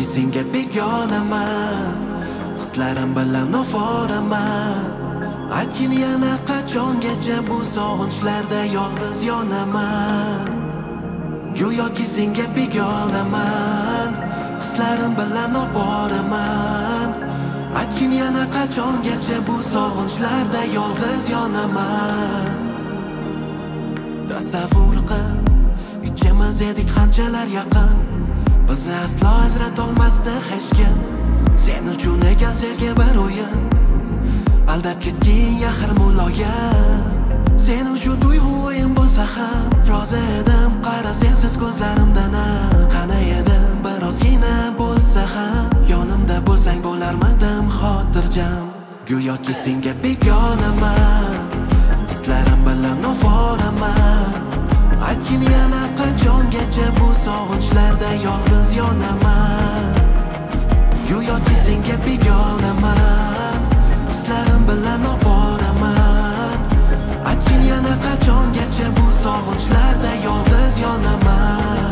senga begonaman, hislarim bilan noforaman. Aytgin yana qachongacha bu sog'inchlarda yolg'iz yonaman. Go'yoki senga begonaman, hislarim bilan noforaman. Aytgin yana qachongacha bu sog'inchlarda yolg'iz yonaman. Tasavvur qil, ikkalamiz edik qanchalar yaqin, bizni aslo ajratolmasdi hech kim. Sen uchun ekan sevgi bir o'yin, aldab ketding axir muloyim. Sen uchun tuyg'u o'yin bo'lsa ham rozi edim. Qara sensiz ko'zlarimdan qana edim. Birozgina bo'lsa ham yonimda bo'lsang bo'larmidim xotirjam. Go'yoki senga begonaman, hislarim bilan noforaman. Aytgin yana qachongacha bu sog'inchlarda yolg'iz yonaman. Go'yoki senga begonaman, hislarim bilan noforaman. Aytgin yana qachongacha bu sog'inchlarda yolg'iz yonaman.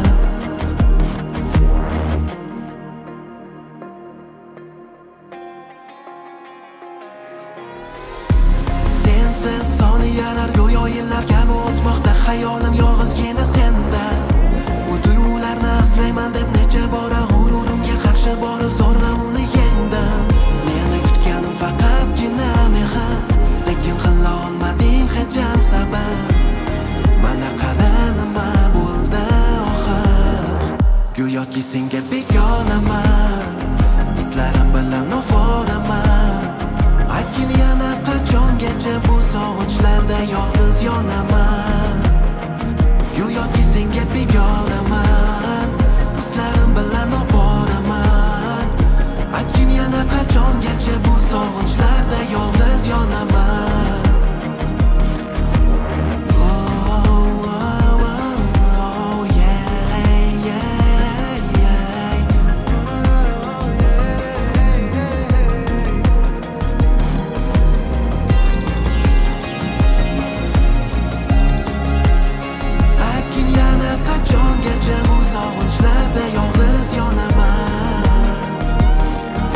Sensiz soniyalar go'yo yillar kabi o'tmoqda, hayolim yolg'izgina senda. Bu tuyg'ularni asrayman deb necha bora g'ururimga qarshi borib zo'rg'a uni yengdim. Meni kutganim faqatgina mehr, lekin qila olmading hech ham sabab. Mana qara nima bo'ldi oxir. Go'yoki senga begonaman, hislarim bilan noforaman. Aytgin yana qachongacha bu sog'inchlarda yolg'iz yonaman. Go'yoki senga begonaman, hislarim bilan noforaman. Aytgin yana qachongacha bu sog'inchlarda yolg'iz yonaman.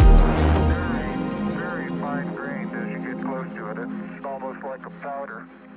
It's almost like a powder.